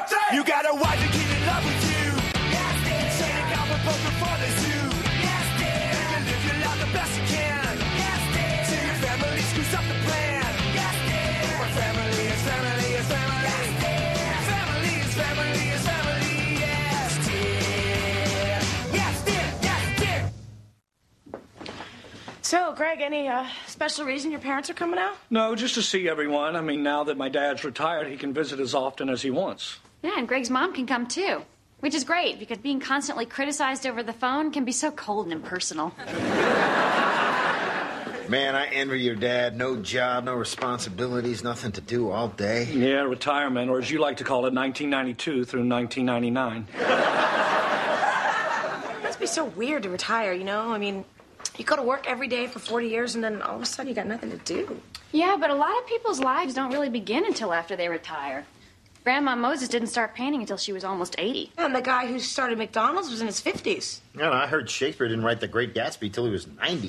You got a wife and kid in love with you. Saying God will both before the zoo. You live your life the best you can. Till your family screws up the plan. But family is family is family. Family is family is family. Yes, dear. Yes, dear. Yes, dear. So, Greg, any special reason your parents are coming out? No, just to see everyone. I mean, now that my dad's retired, he can visit as often as he wants. Yeah, and Greg's mom can come too. Which is great, because being constantly criticized over the phone can be so cold and impersonal. Man, I envy your dad. No job, no responsibilities, nothing to do all day. Yeah, retirement, or as you like to call it, 1992 through 1999. It must be so weird to retire, you know? I mean, you go to work every day for 40 years, and then all of a sudden you got nothing to do. Yeah, but a lot of people's lives don't really begin until after they retire. Grandma Moses didn't start painting until she was almost 80. And the guy who started McDonald's was in his 50s. Yeah, I heard Shakespeare didn't write The Great Gatsby till he was 90.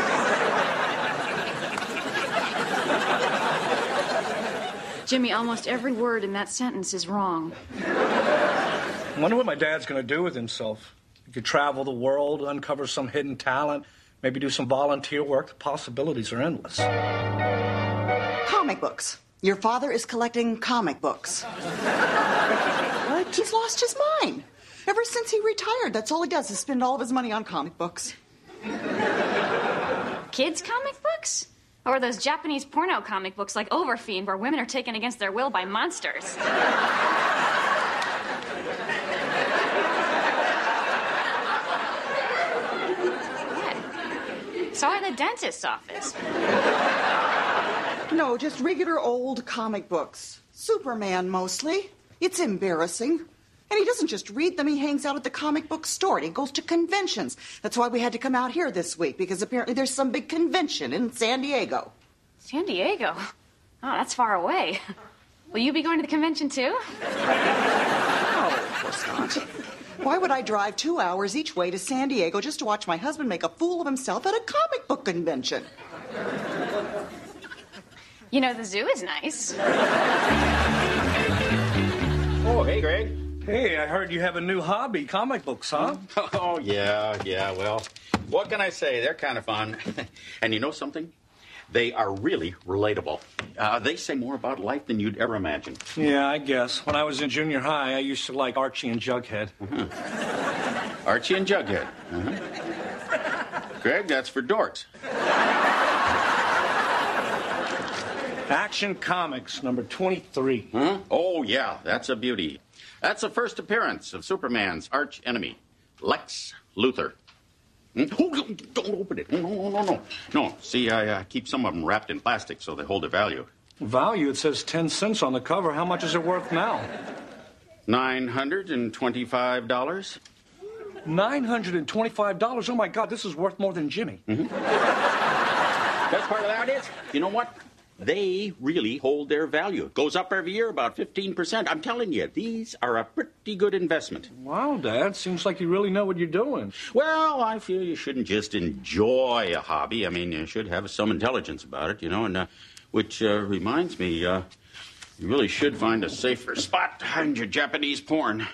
Jimmy, almost every word in that sentence is wrong. I wonder what my dad's going to do with himself. He could travel the world, uncover some hidden talent, maybe do some volunteer work. The possibilities are endless. Comic books. Your father is collecting comic books. What? He's lost his mind. Ever since he retired, that's all he does is spend all of his money on comic books. Kids' comic books? Or those Japanese porno comic books like Overfiend, where women are taken against their will by monsters? What? Saw her at the dentist's office. No, just regular old comic books. Superman, mostly. It's embarrassing. And he doesn't just read them, he hangs out at the comic book store. And he goes to conventions. That's why we had to come out here this week, because apparently there's some big convention in San Diego. San Diego? Oh, that's far away. Will you be going to the convention, too? No, of course not. Why would I drive 2 hours each way to San Diego just to watch my husband make a fool of himself at a comic book convention? You know, the zoo is nice. Oh, hey, Greg. Hey, I heard you have a new hobby, comic books, huh? Oh, yeah, well, what can I say? They're kind of fun. And you know something? They are really relatable. They say more about life than you'd ever imagine. Yeah, I guess. When I was in junior high, I used to like Archie and Jughead. Archie and Jughead. Greg, that's for dorks. Action Comics, number 23. Huh? Oh, yeah, that's a beauty. That's the first appearance of Superman's arch enemy, Lex Luthor. Oh, don't open it. No. No, see, I keep some of them wrapped in plastic so they hold their value. Value? It says 10 cents on the cover. How much is it worth now? $925. $925? Oh, my God, this is worth more than Jimmy. Best part about it, you know what? They really hold their value. It goes up every year about 15%. I'm telling you, these are a pretty good investment. Wow, Dad. Seems like you really know what you're doing. Well, I feel you shouldn't just enjoy a hobby. I mean, you should have some intelligence about it, you know, and which reminds me, you really should find a safer spot to hide your Japanese porn.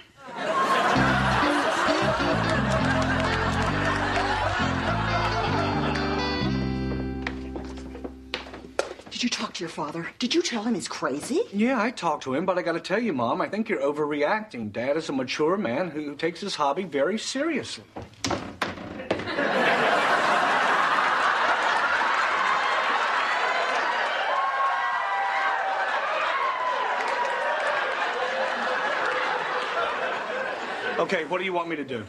Did you talk to your father? Did you tell him he's crazy? Yeah, I talked to him, but I gotta tell you, Mom, I think you're overreacting. Dad is a mature man who takes his hobby very seriously. Okay, what do you want me to do?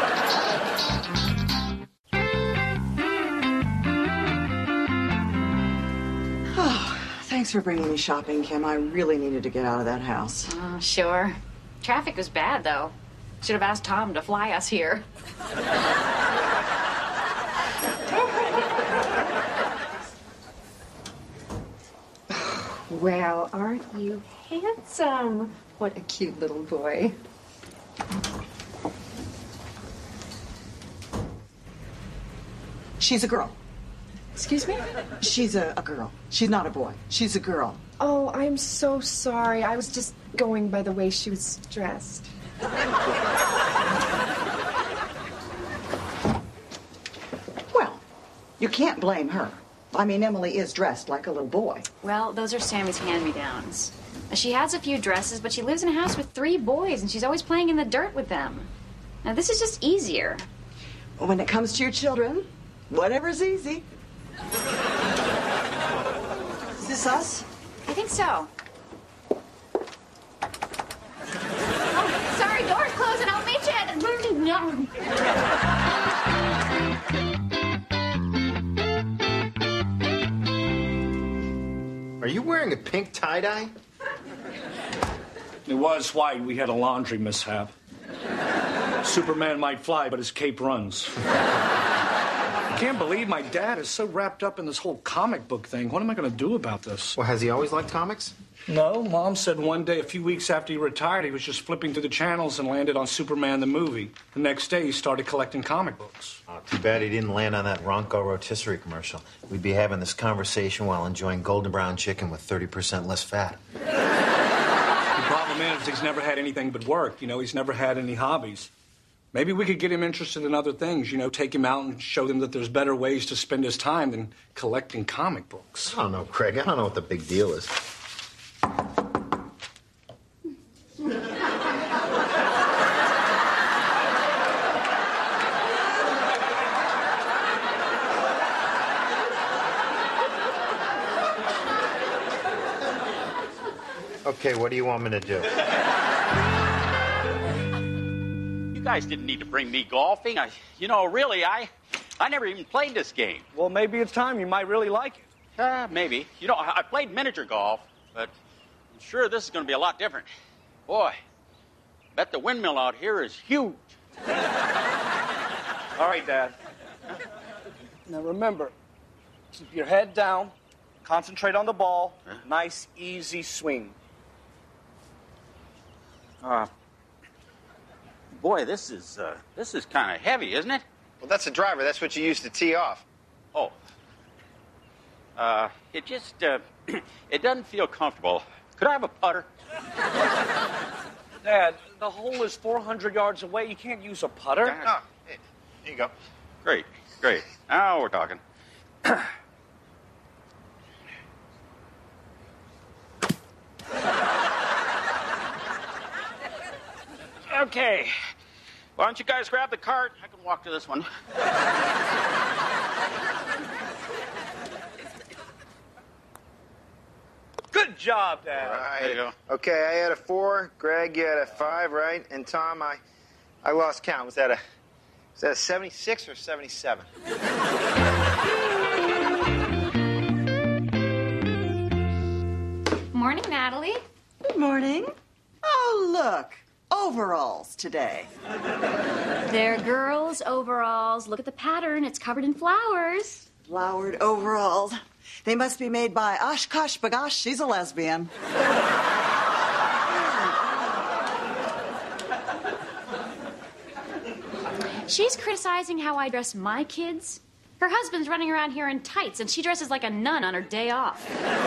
Thanks for bringing me shopping, Kim. I really needed to get out of that house. Oh, sure. Traffic was bad, though. Should have asked Tom to fly us here. Well, aren't you handsome? What a cute little boy. She's a girl. Excuse me? She's a girl. She's not a boy. She's a girl. Oh, I'm so sorry. I was just going by the way she was dressed. Well, you can't blame her. I mean, Emily is dressed like a little boy. Well, those are Sammy's hand-me-downs. She has a few dresses, but she lives in a house with 3 boys, and she's always playing in the dirt with them. Now, this is just easier. When it comes to your children, whatever's easy. Is this us? I think so. Oh, sorry, door's closing. I'll meet you at the... Are you wearing a pink tie-dye? It was white. We had a laundry mishap. Superman might fly, but his cape runs. I can't believe my dad is so wrapped up in this whole comic book thing. What am I going to do about this? Well, has he always liked comics? No, Mom said one day, a few weeks after he retired, he was just flipping through the channels and landed on Superman the movie. The next day, he started collecting comic books. Oh, too bad he didn't land on that Ronco rotisserie commercial. We'd be having this conversation while enjoying golden brown chicken with 30% less fat. The problem is he's never had anything but work. You know, he's never had any hobbies. Maybe we could get him interested in other things, you know, take him out and show him that there's better ways to spend his time than collecting comic books. I don't know, Craig. I don't know what the big deal is. Okay, what do you want me to do? You guys didn't need to bring me golfing. Really, I never even played this game. Well, maybe it's time. You might really like it. Maybe. I played miniature golf, but I'm sure this is going to be a lot different. Boy, bet the windmill out here is huge. All right, Dad. Now remember, keep your head down, concentrate on the ball, nice, easy swing. Boy, this is kind of heavy, isn't it? Well, that's the driver. That's what you use to tee off. Oh. It just, it doesn't feel comfortable. Could I have a putter? Dad, the hole is 400 yards away. You can't use a putter. Oh, here you go. Great. Now we're talking. Okay. Why don't you guys grab the cart? I can walk to this one. Good job, Dad. Right. There you go. Okay, I had a 4. Greg, you had a 5, right? And Tom, I lost count. Was that a 76 or 77? Morning, Natalie. Good morning. Oh, look. Overalls today. They're girls' overalls. Look at the pattern. It's covered in flowers. Flowered overalls. They must be made by Oshkosh Bagosh. She's a lesbian. She's criticizing how I dress my kids. Her husband's running around here in tights, and she dresses like a nun on her day off.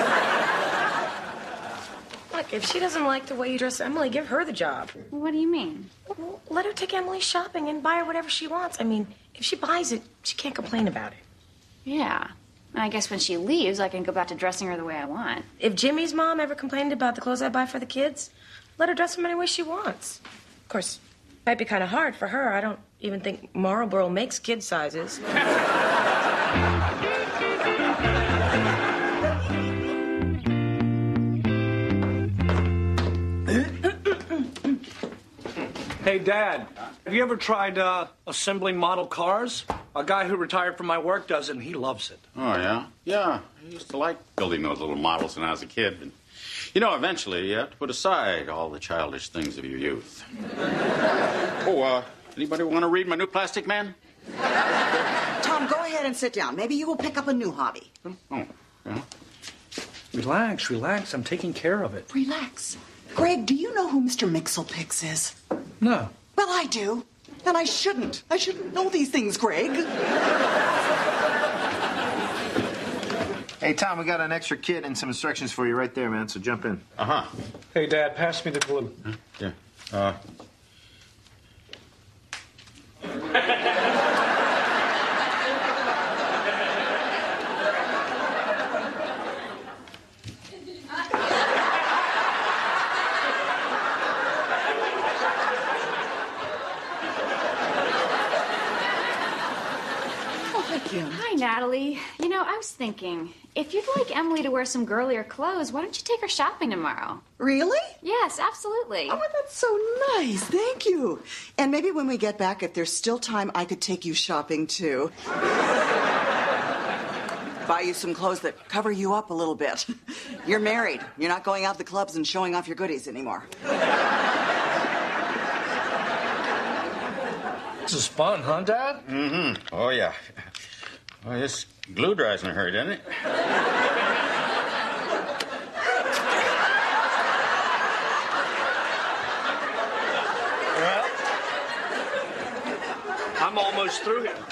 Look, if she doesn't like the way you dress Emily, give her the job. What do you mean? Well, let her take Emily shopping and buy her whatever she wants. I mean, if she buys it, she can't complain about it. Yeah. I guess when she leaves, I can go back to dressing her the way I want. If Jimmy's mom ever complained about the clothes I buy for the kids, let her dress them any way she wants. Of course, it might be kind of hard for her. I don't even think Marlboro makes kid sizes. Hey, Dad, have you ever tried assembling model cars? A guy who retired from my work does it, and he loves it. Oh, yeah? Yeah, I used to like building those little models when I was a kid. And, eventually you have to put aside all the childish things of your youth. Anybody want to read my new Plastic Man? Tom, go ahead and sit down. Maybe you will pick up a new hobby. Oh, yeah. Relax. I'm taking care of it. Relax. Greg, do you know who Mr. Mixelpix is? No. Well, I do. And I shouldn't. I shouldn't know these things, Greg. Hey, Tom, we got an extra kit and some instructions for you right there, man, so jump in. Uh-huh. Hey, Dad, pass me the glue. Yeah. Hi, Natalie. You know, I was thinking, if you'd like Emily to wear some girlier clothes, why don't you take her shopping tomorrow? Really? Yes, absolutely. Oh, that's so nice. Thank you. And maybe when we get back, if there's still time, I could take you shopping, too. Buy you some clothes that cover you up a little bit. You're married. You're not going out to the clubs and showing off your goodies anymore. This is fun, huh, Dad? Mm-hmm. Oh, yeah. Well, this glue dries in a hurry, doesn't it? Well, I'm almost through here.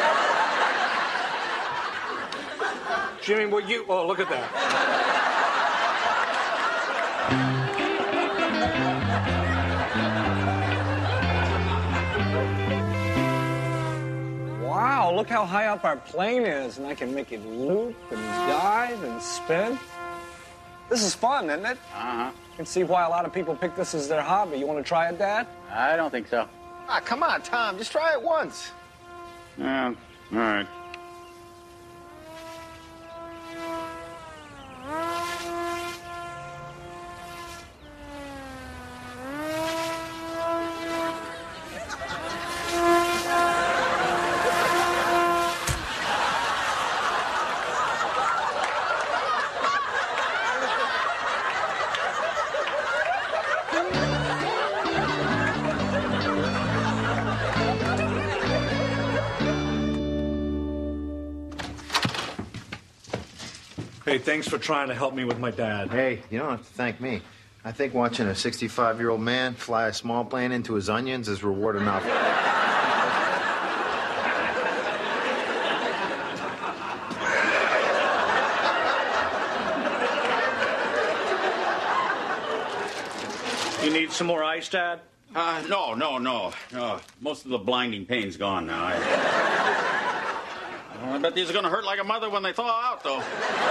Jimmy, will you... Oh, look at that. Wow, look how high up our plane is, and I can make it loop and dive and spin. This is fun, isn't it? Uh-huh. You can see why a lot of people pick this as their hobby. You want to try it, Dad? I don't think so. Ah, come on, Tom. Just try it once. All right. Hey, thanks for trying to help me with my dad. Hey, you don't have to thank me. I think watching a 65-year-old man fly a small plane into his onions is reward enough. You need some more ice, Dad? No. Most of the blinding pain's gone now. I bet these are going to hurt like a mother when they thaw out, though.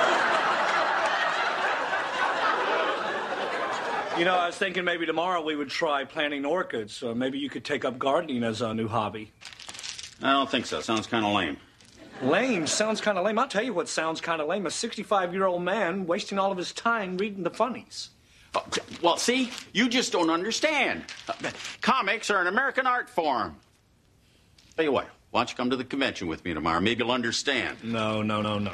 You know, I was thinking maybe tomorrow we would try planting orchids. Maybe you could take up gardening as a new hobby. I don't think so. Sounds kind of lame. Lame? Sounds kind of lame. I'll tell you what sounds kind of lame. A 65-year-old man wasting all of his time reading the funnies. Oh, well, see, you just don't understand. Comics are an American art form. Tell you what, why don't you come to the convention with me tomorrow? Maybe you'll understand. No. No,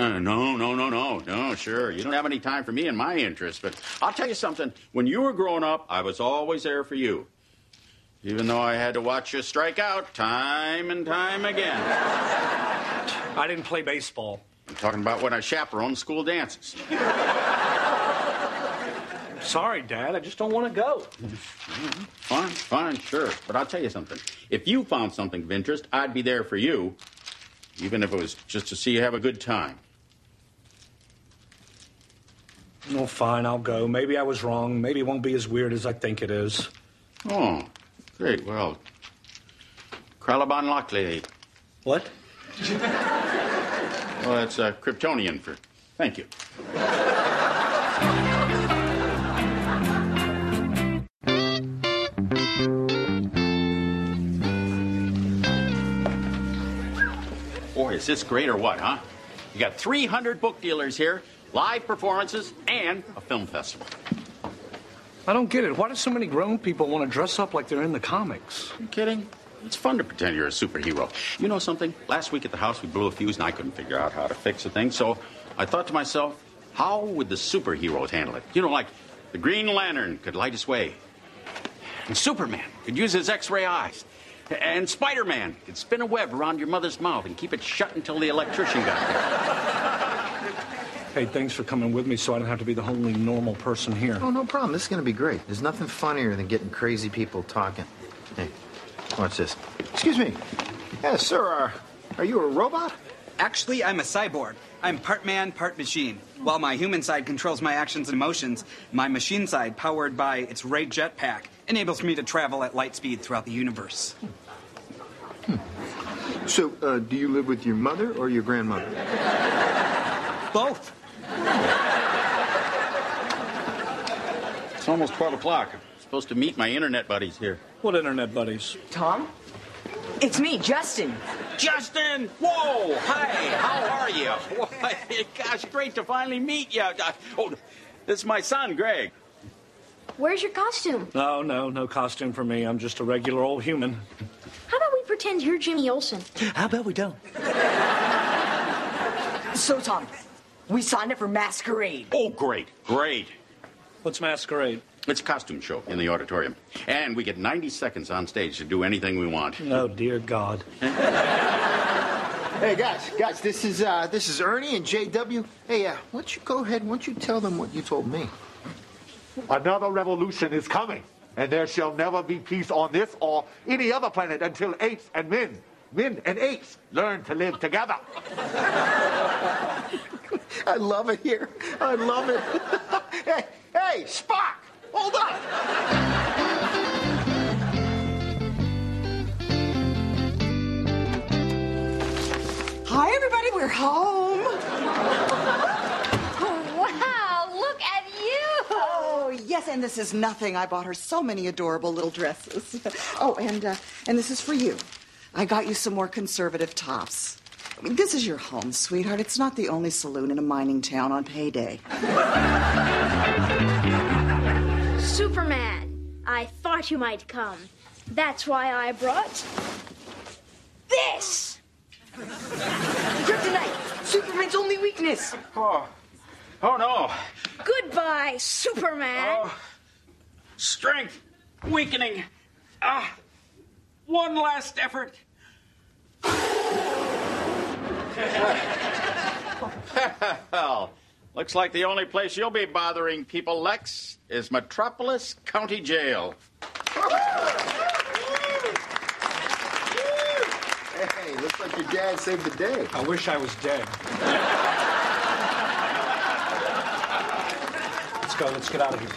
sure. You don't have any time for me and my interests, but I'll tell you something. When you were growing up, I was always there for you. Even though I had to watch you strike out time and time again. I didn't play baseball. I'm talking about when I chaperoned school dances. Sorry, Dad. I just don't want to go. Fine, sure. But I'll tell you something. If you found something of interest, I'd be there for you. Even if it was just to see you have a good time. Oh, fine, I'll go. Maybe I was wrong. Maybe it won't be as weird as I think it is. Oh, great. Well, Kralaban Lockley. What? Well, that's Kryptonian for thank you. Boy, is this great or what, huh? You got 300 book dealers here, live performances, and a film festival. I don't get it. Why do so many grown people want to dress up like they're in the comics? Are you kidding? It's fun to pretend you're a superhero. You know something? Last week at the house, we blew a fuse, and I couldn't figure out how to fix the thing. So I thought to myself, how would the superheroes handle it? You know, like the Green Lantern could light his way. And Superman could use his X-ray eyes. And Spider-Man could spin a web around your mother's mouth and keep it shut until the electrician got there. Hey, thanks for coming with me so I don't have to be the only normal person here. Oh, no problem. This is going to be great. There's nothing funnier than getting crazy people talking. Hey, watch this. Excuse me. Yes, sir. Are you a robot? Actually, I'm a cyborg. I'm part man, part machine. While my human side controls my actions and emotions, my machine side, powered by its Ray jetpack, enables me to travel at light speed throughout the universe. So, do you live with your mother or your grandmother? Both. It's almost 12 o'clock. I'm supposed to meet my internet buddies here. What internet buddies? Tom? It's me, Justin. Justin! Whoa! Hi, how are you? Why, gosh, great to finally meet you. Oh, this is my son, Greg. Where's your costume? No costume for me. I'm just a regular old human. How about we pretend you're Jimmy Olsen? How about we don't? So, Tom, we signed up for Masquerade. Oh, great. What's Masquerade? It's a costume show in the auditorium. And we get 90 seconds on stage to do anything we want. Oh, dear God. Hey, guys, this is Ernie and JW. Hey, why don't you go ahead, why don't you tell them what you told me? Another revolution is coming, and there shall never be peace on this or any other planet until apes and men and apes learn to live together. I love it here. I love it. Hey, Spock, hold up. Hi, everybody. We're home. Wow, look at you! Oh, yes, and this is nothing. I bought her so many adorable little dresses. Oh, and this is for you. I got you some more conservative tops. I mean, this is your home, sweetheart. It's not the only saloon in a mining town on payday. Superman, I thought you might come. That's why I brought this! Kryptonite! Superman's only weakness! Oh no. Goodbye, Superman! Strength. Weakening. One last effort. Well, looks like the only place you'll be bothering people, Lex, is Metropolis County Jail. Hey, looks like your dad saved the day. I wish I was dead. Let's go. Let's get out of here.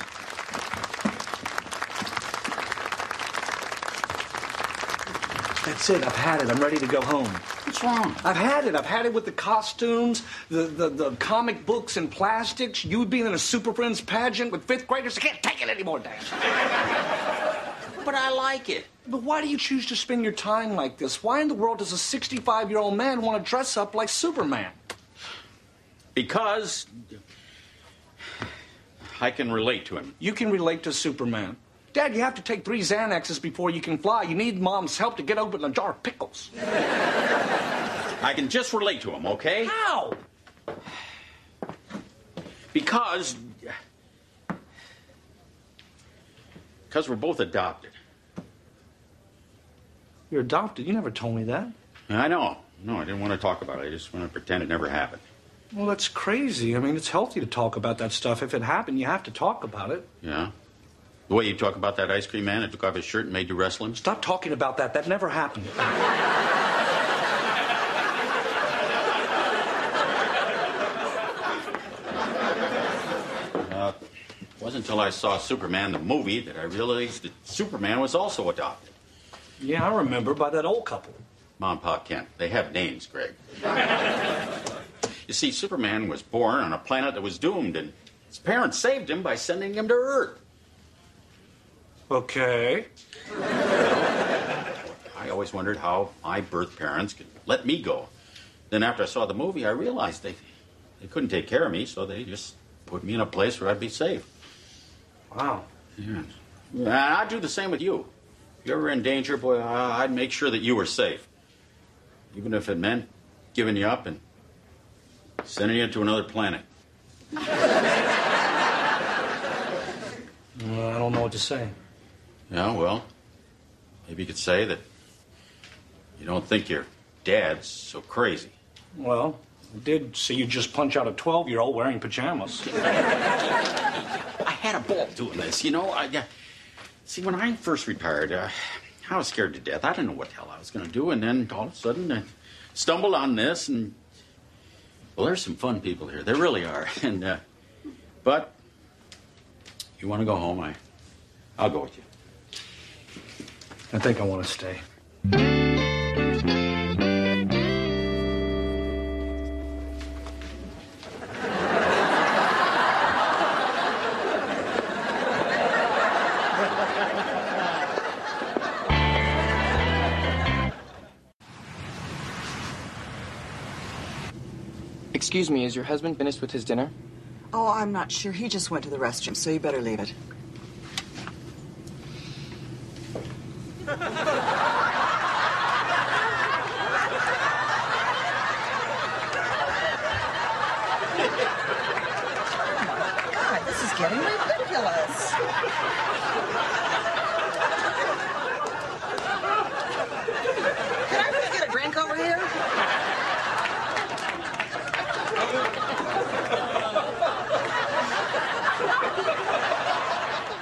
That's it. I've had it. I'm ready to go home. What's wrong? I've had it. I've had it with the costumes, the comic books and plastics, you being in a Super Friends pageant with fifth graders. I can't take it anymore, Dad. But I like it. But why do you choose to spend your time like this? Why in the world does a 65-year-old man want to dress up like Superman? Because I can relate to him. You can relate to Superman. Dad, you have to take 3 Xanaxes before you can fly. You need Mom's help to get open a jar of pickles. I can just relate to him, okay? How? Because we're both adopted. You're adopted? You never told me that. I know. No, I didn't want to talk about it. I just want to pretend it never happened. Well, that's crazy. I mean, it's healthy to talk about that stuff. If it happened, you have to talk about it. Yeah? The way you talk about that ice cream man that took off his shirt and made you wrestle him? Stop talking about that. That never happened. It wasn't until I saw Superman the movie that I realized that Superman was also adopted. Yeah, I remember, by that old couple. Mom and Pop Kent. They have names, Greg. You see, Superman was born on a planet that was doomed, and his parents saved him by sending him to Earth. Okay. I always wondered how my birth parents could let me go. Then after I saw the movie, I realized they couldn't take care of me, so they just put me in a place where I'd be safe. Wow. Yeah. And I'd do the same with you. If you were in danger, boy, I'd make sure that you were safe. Even if it meant giving you up and sending you to another planet. Well, I don't know what to say. Yeah, well, maybe you could say that you don't think your dad's so crazy. Well, I did see you just punch out a 12-year-old wearing pajamas. I had a ball doing this, you know. See, when I first retired, I was scared to death. I didn't know what the hell I was going to do, and then all of a sudden I stumbled on this, and Well, there's some fun people here. There really are. And, but, you want to go home, I'll go with you. I think I want to stay. Excuse me, is your husband finished with his dinner? Oh, I'm not sure. He just went to the restroom, so you better leave it.